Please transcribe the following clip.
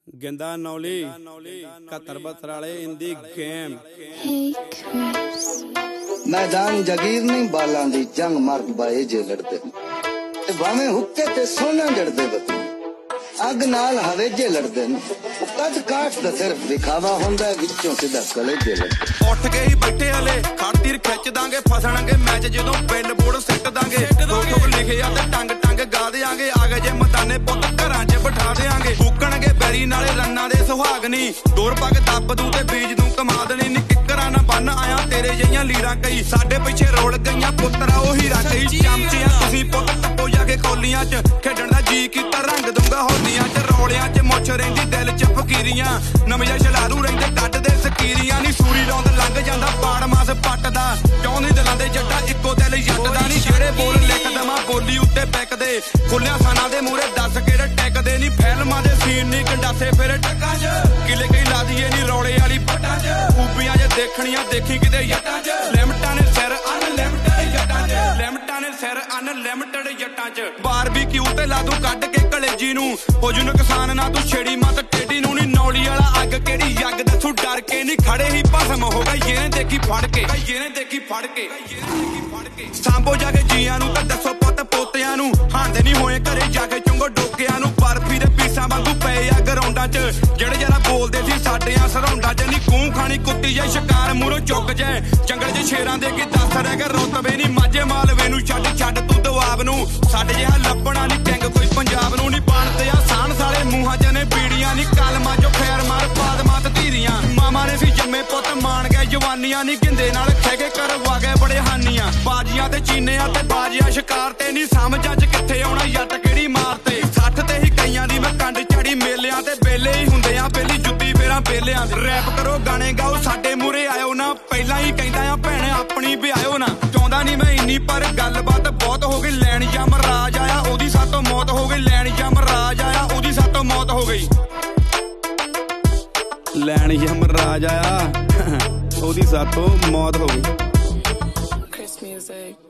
Genda Noli, Katarbatrale in the game. Hey Chris. मैदान जागीर नहीं बालां दी जंग मर्द बाए जे लड़दे ते भावें हुक्के ते सोना जड़दे बती अग नाल हवेजे लड़दे कद काट दा सिर्फ दिखावा हुंदा विचों सिधा कलेजे लड़दे उठ के ही बैठे हले खातिर खिच दांगे फसणगे मैच जदों बिल बोर्ड सिट दांगे ठोक लिखे आ ते टंग टंग गा देंगे आ गए जे मदाने पुੱਤ घरां 'ਚ बिठा देंगे फूकणगे बैरी नाले रन्ना दे सुहागनी डोर पग दब दू ते बीज दू कमा देनी नी किकरां ना बन आया तेरे जिहियां लीरां कई साडे पिछे रोल गईयां पुत्तरा ओ हीरा कई चमचियां तुसीं पुੱਤ टप्पो जा के कोलियां 'ਚ खेडण दा जी कीता रंग दूंगा होलियां 'ਚ रौलियां 'ਚ मुੱਛ रहिंदी दिल 'ਚ फकीरियां नवियां छलारू रहिंदे कड्डदे ਸਕੀਰੀਆਂ ਨੀ ਸੂਰੀ ਰੌਂਦ ਲੰਘ ਜਾਂਦਾ ਬਾੜ ਮਾਸ ਪੱਟਦਾ ਕਿਉਂ ਨਹੀਂ ਦਿਲਾਂ ਦੇ ਜੱਟਾ ਇੱਕੋ ਦਿਲ ਜੱਟਦਾ ਨਹੀਂ ਜਿਹੜੇ ਬੋਲ ਲਿਖ ਦਵਾਂ ਬੋਲੀ ਉੱਤੇ ਪੈਕਦੇ ਖੁੱਲਿਆ ਸਾਨਾਂ ਦੇ ਮੂਹਰੇ ਦੱਸ ਕਿਹੜੇ ਟੈਕਦੇ ਨਹੀਂ ਫਿਲਮਾਂ ਦੇ ਸੀਨ ਨਹੀਂ ਗੰਡਾਸੇ ਫਿਰ ਟੱਕਾਂ 'ਚ ਕਿਲੇ ਕਈ ਲਾ ਦਈਏ ਨਹੀਂ ਰੌਲੇ ਵਾਲੀ ਪੱਟਾਂ 'ਚ ਖੂਬੀਆਂ ਜੇ ਦੇਖਣੀਆਂ ਦੇਖੀ ਕਿਤੇ ਜੱਟਾਂ 'ਚ ਲਿਮਟਾਂ ਨੇ ਸਿਰ ਅਨਲਿਮਟਡ ਜੱਟਾਂ 'ਚ ਲਿਮਟਾਂ ਨੇ ਸਿਰ ਅਨਲਿਮਟਡ ਜੱਟਾਂ 'ਚ ਬਾਰਬੀਕਿਊ ਤੇ ਲਾ ਦੂੰ ਕੱਢ ਕੇ ਕਲੇਜੀ ਨੂੰ ਹੋ ਜੂ ਨੁਕਸਾਨ ਨਾ ਤੂੰ ਛੇੜੀ ਮਤ ਟੇਡੀ ਨੂੰ ਨਹੀਂ ਨੌਲੀ ਵਾਲਾ ਅੱਗ ਕਿਹੜੀ ਜੱਗ ਦੱਸੂ ਡਰ ਕੇ ਨਹੀਂ ਖੜੇ ਹੀ ਭਸਮ ਹੋ ਗਈ ਜਿਹਨੇ ਦੇਖੀ ਫੜ ਕੇ ਜਿਹਨੇ ਦੇਖੀ ਫੜ ਕੇ ਸਾਂਭੋ ਜਾ ਕੇ ਜੀਆਂ ਨੂੰ ਤਾਂ ਦੱਸੋ ਪੁੱਤ ਪੋਤਿਆਂ ਨੂੰ ਹਾਂਦੇ ਨਹੀਂ ਹੋਏ ਘਰੇ ਜਾ ਕੇ ਚੁੰਗੋ ਡੋਕਿਆਂ ਨੂੰ ਬਰਫੀ ਦੇ ਪੀਸਾਂ ਵਾਂਗੂ ਪਏ ਆ ਗਰਾਉਂਡਾਂ 'ਚ ਜਿਹੜੇ ਜਰਾ ਬੋਲਦੇ ਸੀ ਸਾਡਿਆਂ ਸਰੌਂਡਾਂ 'ਚ ਨਹੀਂ ਕੂੰ ਖਾਣੀ ਕੁੱਤੀ ਜਾਂ ਸ਼ਿਕਾਰ ਮੂਹਰੋਂ ਚੁੱਕ ਜੈ ਜੰਗਲ 'ਚ ਸ਼ੇਰਾਂ ਦੇ ਕੀ ਦੱਸ ਰਹਿ ਗਿਆ ਰੁਤਬੇ ਨਹੀਂ ਮਾਝੇ ਮਾਲਵੇ ਨੂੰ ਛੱਡ ਤੂੰ ਦਵਾਬ ਨੂੰ ਸਾਡੇ ਜਿਹਾ ਲੱਭਣਾ ਨਹੀਂ ਕਿੰਗ ਕੋਈ ਪੰਜਾਬ ਨੂੰ ਨਹੀਂ ਬਣਦੇ ਆ ਸਾਨ ਸਾਲੇ ਮੂੰਹਾਂ 'ਚ ਨੇ ਬੀੜੀਆਂ ਨਹੀਂ ਕਲਮਾਂ 'ਚੋਂ ਖੈਰ ਮਾਰ ਪਾਦਮਾਤ ਧੀਰੀਆਂ ਮਾਮਾ ਨੇ ਸੀ ਜੰਮੇ ਪੁੱਤ ਮਾਣ ਗਏ ਜਵਾਨੀਆਂ ਨਹੀਂ ਗਿੰਦੇ ਨਾਲ ਖਹਿ ਕੇ ਕਰਵਾ ਗਏ ਬੜੇ ਹਾਨੀਆਂ ਬਾਜੀਆਂ ਤੇ ਚੀਨਿਆਂ ਤੇ ਬਾਜੀਆਂ ਸ਼ਿਕਾਰ ਤੇ ਨਹੀਂ ਸਮਝ ਅੱਜ ਕਿੱਥੇ ਆਉਣਾ ਜੱਟ ਕਿਹੜੀ ਮਾਰ ਤੇ 60 ਤੇ ਹੀ ਕਈਆਂ ਦੀ ਮੈਂ ਕੰਡ ਝੜੀ ਮੇਲਿਆਂ ਤੇ ਬੇਲੇ ਹੀ ਹੁੰਦੇ ਆ ਪਹਿਲੀ ਜੁੱਤੀ ਫੇਰਾਂ ਬੇਲਿਆਂ ਦੇ ਰੈਪ ਕਰੋ ਗਾਣੇ ਗਾਓ ਸਾਡੇ ਮੂਹਰੇ ਆਇਓ ਨਾ ਪਹਿਲਾਂ ਹੀ ਕਹਿੰਦਾ ਆ ਭੈਣ ਆਪਣੀ ਵਿਆਹਿਓ ਨਾ ਚਾਹੁੰਦਾ ਨਹੀਂ ਮੈਂ ਇੰਨੀ ਪਰ ਗੱਲਬਾਤ ਬਹੁਤ ਹੋ ਗਈ ਲੈਣ ਜਮ ਰਾਜ ਆਇਆ ਉਹਦੀ ਸਾਤੋਂ ਮੌਤ ਹੋ ਗਈ ਲੈਣ ਜਮ ਰਾਜ ਆਇਆ ਉਹਦੀ ਸਾਤੋਂ ਮੌਤ ਹੋ ਗਈ ਲੈਣ ਯਮਰਾਜ ਆਇਆ ਉਹਦੀ ਸਾਥੋਂ ਮੌਤ ਹੋ ਗਈ Chris music.